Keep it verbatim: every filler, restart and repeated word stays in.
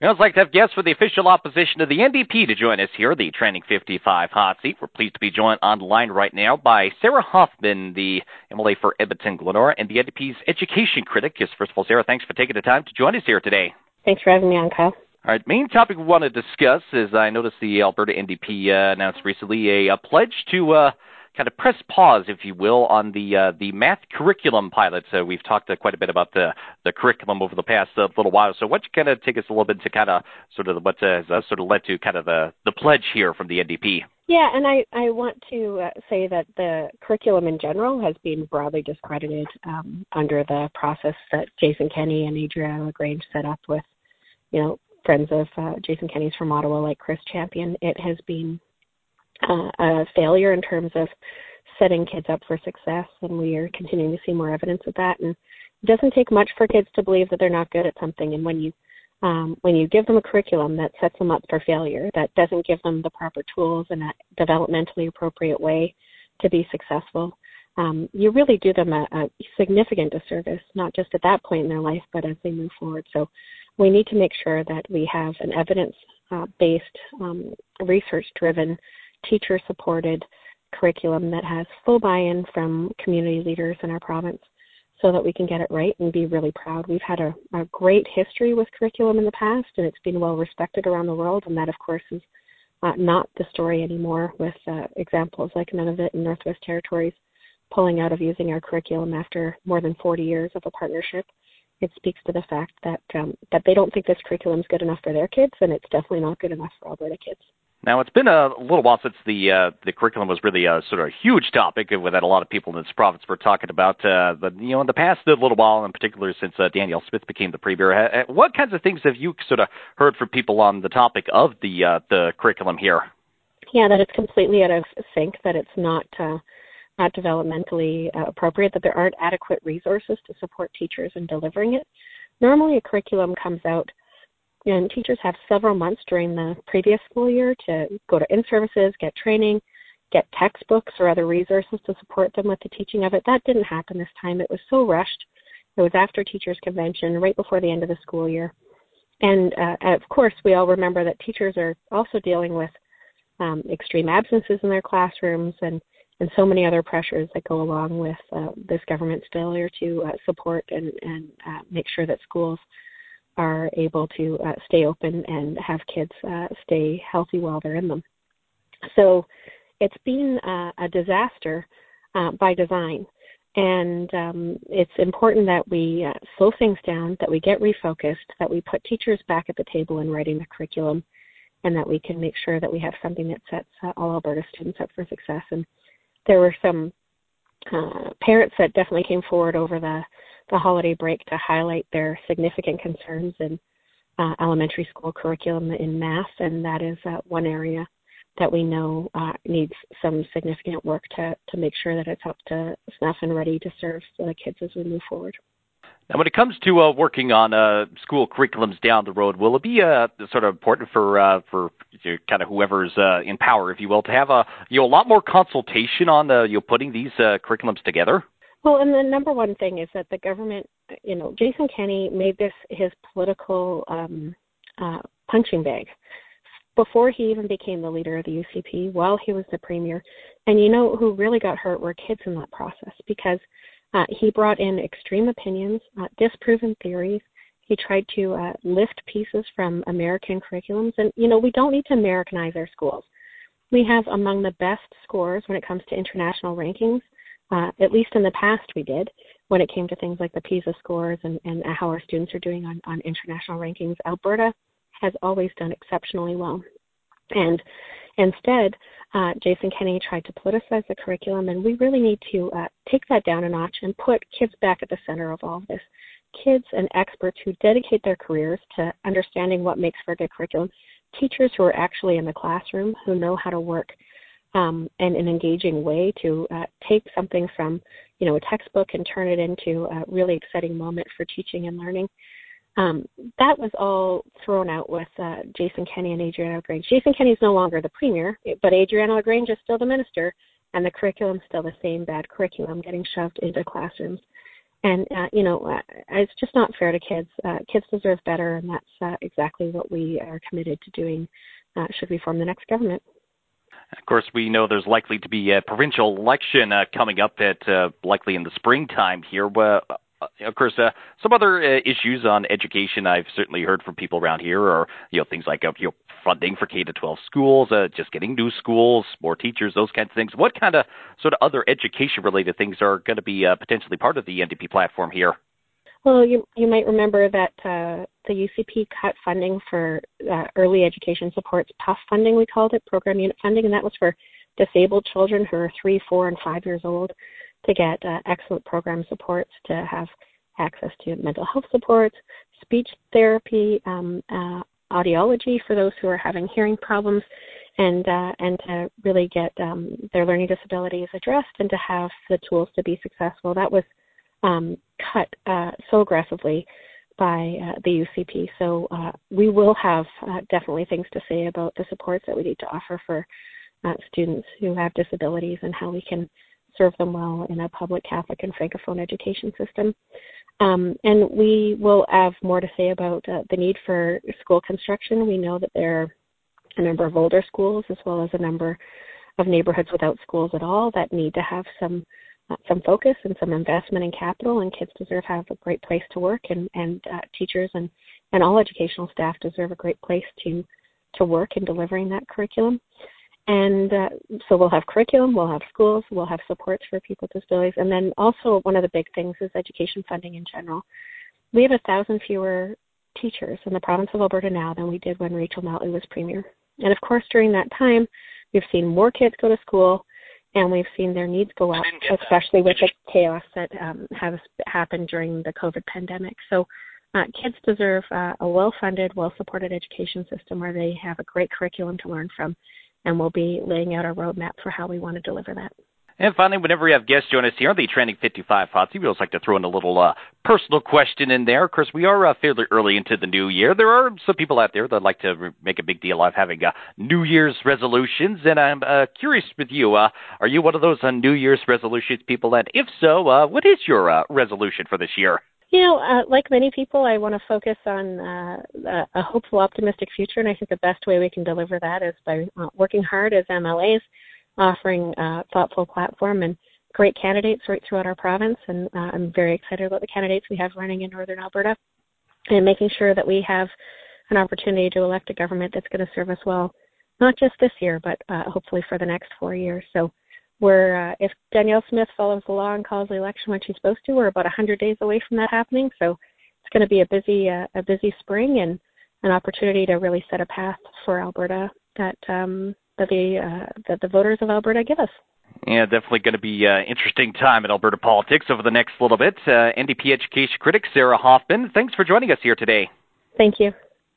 Now, I'd like to have guests for the official opposition to the N D P to join us here, the Trending fifty-five Hot Seat. We're pleased to be joined on the line right now by Sarah Hoffman, the M L A for Edmonton-Glenora, and the N D P's education critic. Yes, first of all, Sarah, thanks for taking the time to join us here today. Thanks for having me on, Kyle. All right, main topic we want to discuss is I noticed the Alberta N D P uh, announced recently a, a pledge to uh, kind of press pause, if you will, on the uh, the math curriculum pilots. Uh, we've talked uh, quite a bit about the, the curriculum over the past uh, little while. So why don't you kind of take us a little bit to kind of sort of what uh, has uh, sort of led to kind of the, the pledge here from the N D P? Yeah, and I, I want to uh, say that the curriculum in general has been broadly discredited um, under the process that Jason Kenney and Adriana LaGrange set up with, you know, friends of uh, Jason Kenney's from Ottawa like Chris Champion. It has been Uh, a failure in terms of setting kids up for success, and we are continuing to see more evidence of that. And it doesn't take much for kids to believe that they're not good at something. And when you um, when you give them a curriculum that sets them up for failure, that doesn't give them the proper tools in a developmentally appropriate way to be successful, um, you really do them a, a significant disservice, not just at that point in their life, but as they move forward. So we need to make sure that we have an evidence-based, um, research-driven, teacher-supported curriculum that has full buy-in from community leaders in our province so that we can get it right and be really proud. We've had a, a great history with curriculum in the past, and it's been well respected around the world, and that, of course, is uh, not the story anymore with uh, examples like Nunavut and Northwest Territories pulling out of using our curriculum after more than forty years of a partnership. It speaks to the fact that, um, that they don't think this curriculum is good enough for their kids, and it's definitely not good enough for Alberta kids. Now, it's been a little while since the uh, the curriculum was really a sort of huge topic that a lot of people in this province were talking about. Uh, but, you know, in the past little while, in particular since uh, Danielle Smith became the premier, what kinds of things have you sort of heard from people on the topic of the uh, the curriculum here? Yeah, that it's completely out of sync, that it's not uh, not developmentally uh, appropriate, that there aren't adequate resources to support teachers in delivering it. Normally, a curriculum comes out, and teachers have several months during the previous school year to go to in-services, get training, get textbooks or other resources to support them with the teaching of it. That didn't happen this time. It was so rushed. It was after Teachers' Convention, right before the end of the school year. And, uh, of course, we all remember that teachers are also dealing with um, extreme absences in their classrooms and, and so many other pressures that go along with uh, this government's failure to uh, support and, and uh, make sure that schools are able to uh, stay open and have kids uh, stay healthy while they're in them. So it's been uh, a disaster uh, by design. And um, it's important that we uh, slow things down, that we get refocused, that we put teachers back at the table in writing the curriculum, and that we can make sure that we have something that sets uh, all Alberta students up for success. And there were some uh, parents that definitely came forward over the the holiday break to highlight their significant concerns in uh, elementary school curriculum in math, and that is uh, one area that we know uh, needs some significant work to, to make sure that it's up to snuff and ready to serve the kids as we move forward. Now, when it comes to uh, working on uh, school curriculums down the road, will it be uh, sort of important for uh, for you know, kind of whoever's uh, in power, if you will, to have a you know a lot more consultation on uh, you know putting these uh, curriculums together? Well, and the number one thing is that the government, you know, Jason Kenney made this his political um, uh, punching bag before he even became the leader of the U C P, while he was the premier. And you know who really got hurt were kids in that process, because uh, he brought in extreme opinions, uh, disproven theories. He tried to uh, lift pieces from American curriculums. And, you know, we don't need to Americanize our schools. We have among the best scores when it comes to international rankings. Uh, at least in the past we did, when it came to things like the PISA scores and, and how our students are doing on, on international rankings. Alberta has always done exceptionally well. And instead, uh, Jason Kenney tried to politicize the curriculum, and we really need to uh, take that down a notch and put kids back at the center of all of this. Kids and experts who dedicate their careers to understanding what makes for a good curriculum, teachers who are actually in the classroom, who know how to work Um, in an engaging way to uh, take something from, you know, a textbook and turn it into a really exciting moment for teaching and learning. Um, that was all thrown out with uh, Jason Kenney and Adriana LaGrange. Jason Kenney is no longer the premier, but Adriana LaGrange is still the minister, and the curriculum is still the same bad curriculum getting shoved into classrooms. And, uh, you know, uh, it's just not fair to kids. Uh, kids deserve better, and that's uh, exactly what we are committed to doing uh, should we form the next government. Of course, we know there's likely to be a provincial election uh, coming up at uh, likely in the springtime here. Uh, of course, uh, some other uh, issues on education I've certainly heard from people around here are, you know, things like uh, you know, funding for K to twelve schools, uh, just getting new schools, more teachers, those kinds of things. What kind of sort of other education-related things are going to be uh, potentially part of the N D P platform here? Well, you you might remember that uh, the U C P cut funding for uh, early education supports, P U F funding we called it, program unit funding, and that was for disabled children who are three, four, and five years old to get uh, excellent program supports, to have access to mental health supports, speech therapy, um, uh, audiology for those who are having hearing problems, and uh, and to really get um, their learning disabilities addressed and to have the tools to be successful. That was um, cut uh, so aggressively by uh, the U C P. So uh, we will have uh, definitely things to say about the supports that we need to offer for uh, students who have disabilities and how we can serve them well in a public Catholic and Francophone education system. Um, and we will have more to say about uh, the need for school construction. We know that there are a number of older schools as well as a number of neighborhoods without schools at all that need to have some uh, some focus and some investment in capital, and kids deserve to have a great place to work, and, and uh, teachers and, and all educational staff deserve a great place to, to work in delivering that curriculum. And uh, so we'll have curriculum, we'll have schools, we'll have supports for people with disabilities. And then also one of the big things is education funding in general. We have a thousand fewer teachers in the province of Alberta now than we did when Rachel Notley was premier. And of course, during that time, we've seen more kids go to school, and we've seen their needs go up, especially with the chaos that um, has happened during the COVID pandemic. So uh, kids deserve uh, a well-funded, well-supported education system where they have a great curriculum to learn from, and we'll be laying out our roadmap for how we want to deliver that. And finally, whenever we have guests join us here on the Trending fifty-five Hot Seat, we always like to throw in a little uh, personal question in there. Of course, we are uh, fairly early into the new year. There are some people out there that like to re- make a big deal of having uh, New Year's resolutions, and I'm uh, curious with you, uh, are you one of those uh, New Year's resolutions people? And if so, uh, what is your uh, resolution for this year? You know, uh, like many people, I want to focus on uh, a hopeful, optimistic future, and I think the best way we can deliver that is by uh, working hard as M L As, offering a thoughtful platform and great candidates right throughout our province. And uh, I'm very excited about the candidates we have running in Northern Alberta, and making sure that we have an opportunity to elect a government that's going to serve us well, not just this year, but uh, hopefully for the next four years. So we're, uh, if Danielle Smith follows the law and calls the election when she's supposed to, we're about one hundred days away from that happening. So it's going to be a busy, uh, a busy spring, and an opportunity to really set a path for Alberta that um, that the uh, that the voters of Alberta give us. Yeah, definitely going to be an uh, interesting time in Alberta politics over the next little bit. Uh, N D P education critic Sarah Hoffman, thanks for joining us here today. Thank you.